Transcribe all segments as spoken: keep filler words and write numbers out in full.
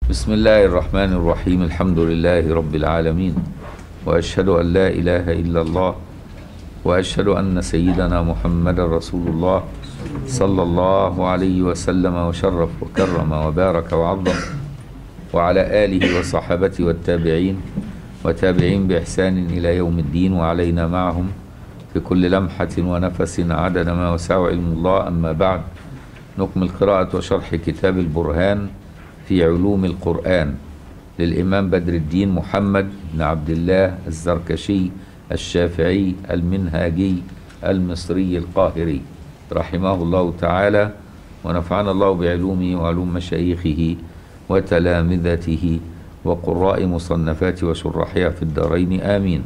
بسم الله الرحمن الرحيم. الحمد لله رب العالمين، وأشهد أن لا إله إلا الله، وأشهد أن سيدنا محمد رسول الله صلى الله عليه وسلم وشرف وكرم وبارك وعظم، وعلى آله وصحابته والتابعين وتابعين بإحسان إلى يوم الدين، وعلينا معهم في كل لمحة ونفس عدد ما وسع علم الله. أما بعد، نكمل قراءة وشرح كتاب البرهان في علوم القرآن للإمام بدر الدين محمد بن عبد الله الزركشي الشافعي المنهاجي المصري القاهري رحمه الله تعالى، ونفعنا الله بعلومه وعلوم مشايخه وتلامذته وقراء مصنفاته وشرحها في الدارين آمين.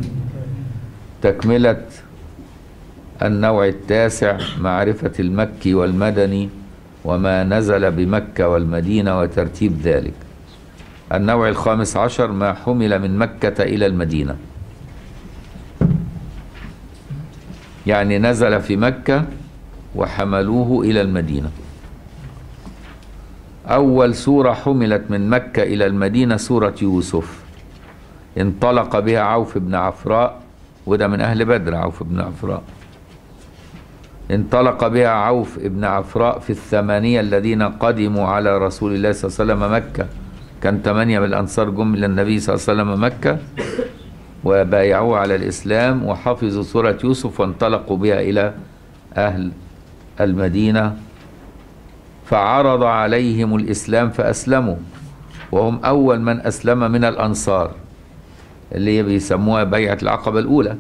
تكملة النوع التاسع، معرفة المكي والمدني وما نزل بمكة والمدينة وترتيب ذلك. النوع الخامس عشر، ما حمل من مكة إلى المدينة، يعني نزل في مكة وحملوه إلى المدينة. أول سورة حملت من مكة إلى المدينة سورة يوسف، انطلق بها عوف بن عفراء، وده من أهل بدر عوف بن عفراء. انطلق بها عوف بن عفراء في الثمانية الذين قدموا على رسول الله صلى الله عليه وسلم مكة. كان ثمانية من الأنصار جم إلى النبي صلى الله عليه وسلم مكة وبايعوه على الإسلام وحفظوا سورة يوسف، وانطلقوا بها إلى أهل المدينة فعرض عليهم الإسلام فأسلموا، وهم أول من أسلم من الأنصار اللي بيسموها بيعة العقبة الأولى.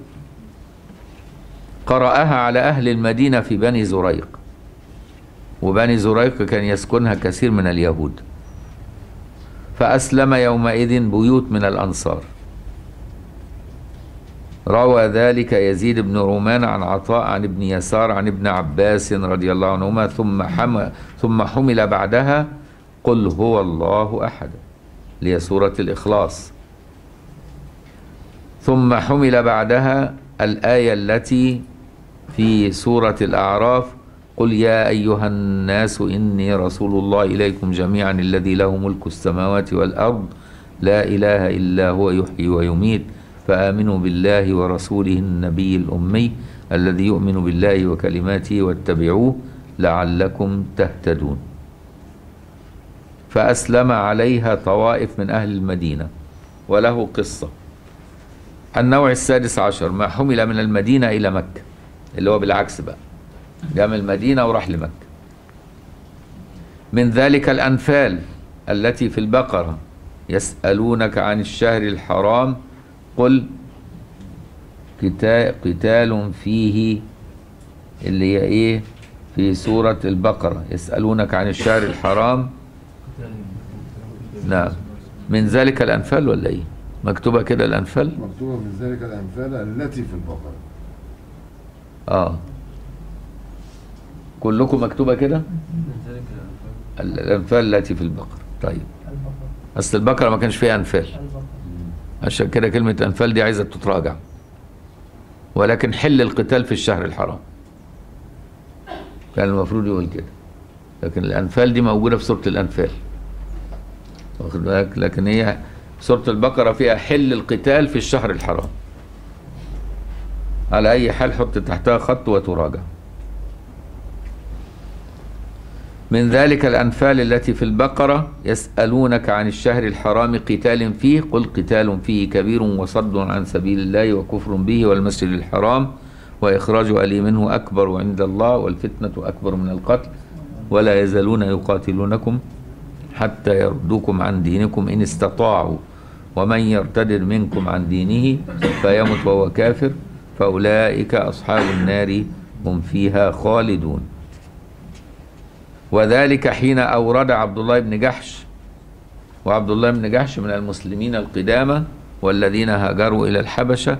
قرأها على أهل المدينة في بني زريق، وبني زريق كان يسكنها كثير من اليهود، فأسلم يومئذ بيوت من الأنصار. روى ذلك يزيد بن رومان عن عطاء عن ابن يسار عن ابن عباس رضي الله عنهما. ثم حمل, ثم حمل بعدها قل هو الله أحد، لهي سورة الإخلاص. ثم حمل بعدها الآية التي في سورة الأعراف، قل يا أيها الناس إني رسول الله إليكم جميعا الذي له ملك السماوات والأرض لا إله إلا هو يحيي ويميت فآمنوا بالله ورسوله النبي الأمي الذي يؤمن بالله وكلماته واتبعوه لعلكم تهتدون. فأسلم عليها طوائف من أهل المدينة، وله قصة. النوع السادس عشر، ما حمل من المدينة إلى مكة، اللي هو بالعكس بقى، جاء من المدينة وراح لمكة. من ذلك الأنفال التي في البقرة، يسألونك عن الشهر الحرام قل قتال فيه، اللي هي ايه في سورة البقرة، يسألونك عن الشهر الحرام. نعم، من ذلك الأنفال ولا ايه؟ مكتوبة كده الأنفال؟ مكتوبة من ذلك الأنفال التي في البقرة. اه كلكم مكتوبة كده؟ الأنفال التي في البقرة. طيب، أصل البقرة ما كانش فيها أنفال، عشان كده كلمة أنفال دي عايزة تتراجع. ولكن حل القتال في الشهر الحرام، كان المفروض يقول كده، لكن الأنفال دي موجودة في سورة الأنفال، واخد بالك؟ لكن هي سورة البقرة فيها حل القتال في الشهر الحرام. على أي حال حط تحتها خط وتراجع. من ذلك الأنفال التي في البقرة، يسألونك عن الشهر الحرام قتال فيه قل قتال فيه كبير وصد عن سبيل الله وكفر به والمسجد الحرام وإخراج أهله منه أكبر عند الله والفتنة أكبر من القتل ولا يزالون يقاتلونكم حتى يردوكم عن دينكم إن استطاعوا ومن يرتد منكم عن دينه فيمت وهو كافر فأولئك أصحاب النار هم فيها خالدون. وذلك حين أورد عبد الله بن جحش، وعبد الله بن جحش من المسلمين القدامى والذين هاجروا إلى الحبشة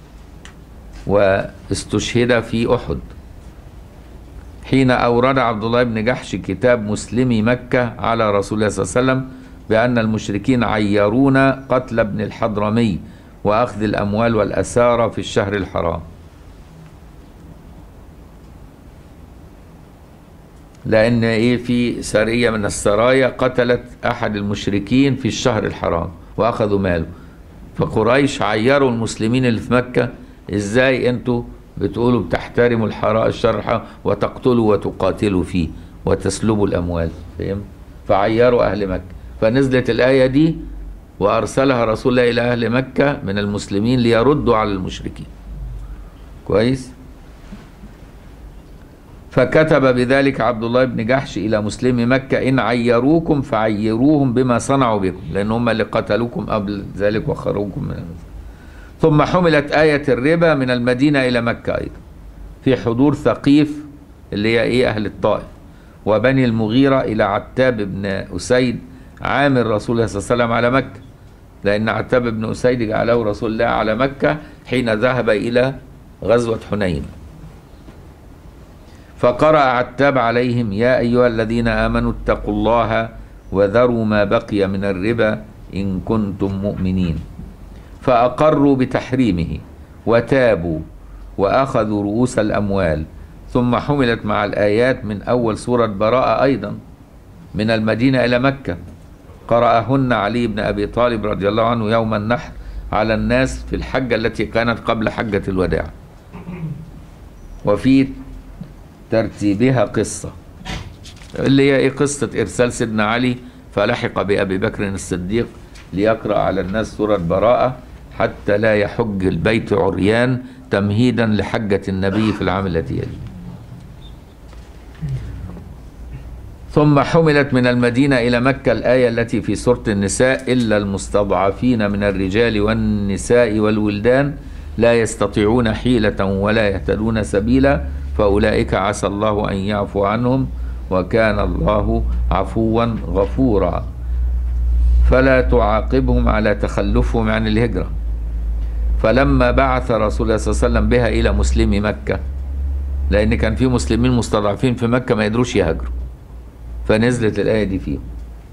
واستشهد في أحد. حين أورد عبد الله بن جحش كتاب مسلمي مكة على رسول الله صلى الله عليه وسلم بأن المشركين عيرون قتل ابن الحضرمي وأخذ الأموال والأسارى في الشهر الحرام. لأن إيه في سرية من السرايا قتلت أحد المشركين في الشهر الحرام وأخذوا ماله، فقريش عيروا المسلمين اللي في مكة: إزاي أنتوا بتقولوا بتحترموا الحرام الشهر الحرام وتقتلوا وتقاتلوا فيه وتسلبوا الأموال؟ فهم؟ فعيروا أهل مكة، فنزلت الآية دي وأرسلها رسول الله إلى أهل مكة من المسلمين ليردوا على المشركين. كويس. فكتب بذلك عبد الله بن جحش إلى مسلمي مكة: إن عيروكم فعيروهم بما صنعوا بكم، لأن هم اللي قتلوكم قبل ذلك وخرجوكم من المسجد. ثم حملت آية الربا من المدينة إلى مكة أيضا في حضور ثقيف اللي هي إيه أهل الطائف وبني المغيرة إلى عتاب بن أسيد عامر رسول الله صلى الله عليه وسلم على مكة، لأن عتاب بن أسيد جعله رسول الله على مكة حين ذهب إلى غزوة حنين. فقرأ عتاب عليهم: يا أيها الذين آمنوا اتقوا الله وذروا ما بقي من الربا إن كنتم مؤمنين. فأقروا بتحريمه وتابوا وأخذوا رؤوس الأموال. ثم حملت مع الآيات من أول سورة براءة أيضا من المدينة إلى مكة، قرأهن علي بن أبي طالب رضي الله عنه يوم النحر على الناس في الحجة التي كانت قبل حجة الوداع. وفي ترتيبها قصة اللي هي إيه قصة إرسال سيدنا علي فلحق بأبي بكر الصديق ليقرأ على الناس سورة براءة حتى لا يحج البيت عريان تمهيدا لحجة النبي في العام الذي يليه. ثم حملت من المدينة إلى مكة الآية التي في سورة النساء: إلا المستضعفين من الرجال والنساء والولدان لا يستطيعون حيلة ولا يهتدون سبيلا فأولئك عسى الله أن يعفو عنهم وكان الله عفوا غفورا فلا تعاقبهم على تخلفهم عن الهجرة. فلما بعث رسول الله صلى الله عليه وسلم بها إلى مسلمي مكة، لأن كان في مسلمين مستضعفين في مكة ما يدروش يهاجروا، فنزلت الآية دي فيهم.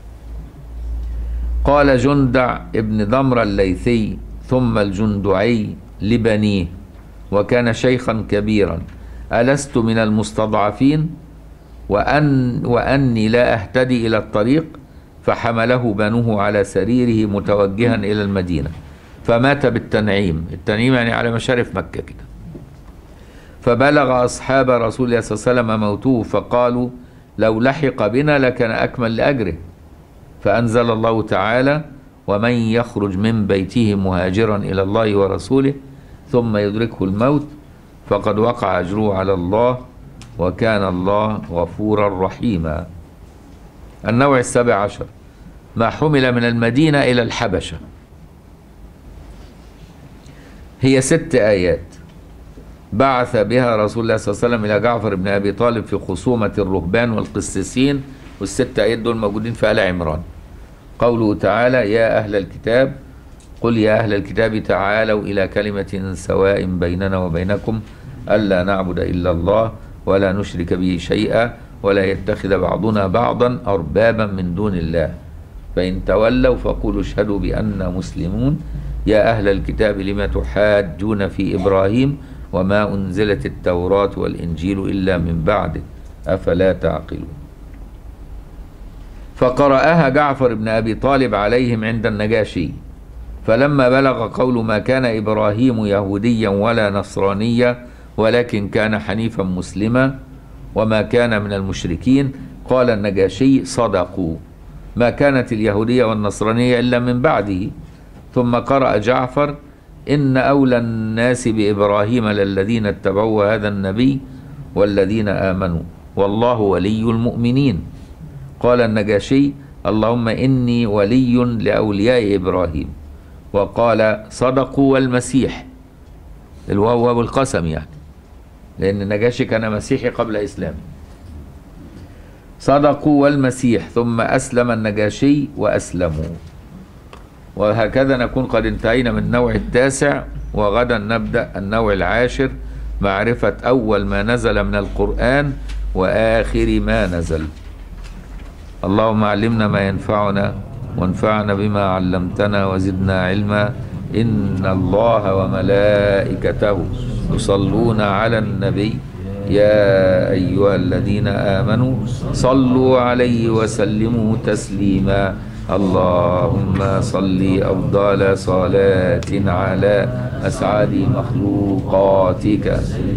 قال جندع ابن ضمرة الليثي ثم الجندعي لبنيه وكان شيخا كبيرا: ألست من المستضعفين وأن وأني لا أهتدي إلى الطريق؟ فحمله بنوه على سريره متوجها إلى المدينة فمات بالتنعيم. التنعيم يعني على مشارف مكة كده. فبلغ أصحاب رسول الله صلى الله عليه وسلم موته فقالوا: لو لحق بنا لكان أكمل لأجره. فأنزل الله تعالى: ومن يخرج من بيته مهاجرا إلى الله ورسوله ثم يدركه الموت فقد وقع أجره على الله وكان الله غفورا رحيما. النوع السابع عشر: ما حمل من المدينة إلى الحبشة. هي ست آيات بعث بها رسول الله صلى الله عليه وسلم إلى جعفر بن أبي طالب في خصومة الرهبان والقسيسين، والست آيات دول موجودين في آل عمران. قوله تعالى: يا أهل الكتاب قل يا أهل الكتاب تعالوا إلى كلمة سواء بيننا وبينكم ألا نعبد إلا الله ولا نشرك به شيئا ولا يتخذ بعضنا بعضا أربابا من دون الله فإن تولوا فقولوا اشهدوا بأننا مسلمون. يا أهل الكتاب لما تحاجون في إبراهيم وما أنزلت التوراة والإنجيل إلا من بعده أفلا تعقلون. فقرأها جعفر بن أبي طالب عليهم عند النجاشي، فلما بلغ قول ما كان إبراهيم يهوديا ولا نصرانيا ولكن كان حنيفا مسلما وما كان من المشركين، قال النجاشي: صدقوا، ما كانت اليهودية والنصرانية إلا من بعده. ثم قرأ جعفر: إن أولى الناس بإبراهيم للذين اتبعوا هذا النبي والذين آمنوا والله ولي المؤمنين. قال النجاشي: اللهم إني ولي لأولياء إبراهيم. وقال: صدقوا والمسيح، الواو والقسم يعني، لأن النجاشي كان مسيحي قبل إسلامه. صدقوا والمسيح. ثم أسلم النجاشي وأسلموا. وهكذا نكون قد انتهينا من النوع التاسع، وغدا نبدأ النوع العاشر: معرفة أول ما نزل من القرآن وآخر ما نزل. اللهم علمنا ما ينفعنا وانفعنا بما علمتنا وزدنا علما. إن الله وملائكته يصلون على النبي يا أيها الذين آمنوا صلوا عليه وسلموا تسليما. اللهم صل أفضل صلاة على أسعد مخلوقاتك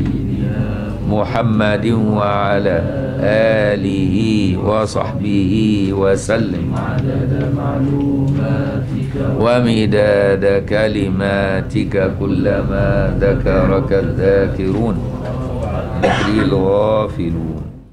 محمد وعلى آله وصحبه وسلم ومداد كلماتك كلما ذكرك الذاكرون ذكري الغافلون.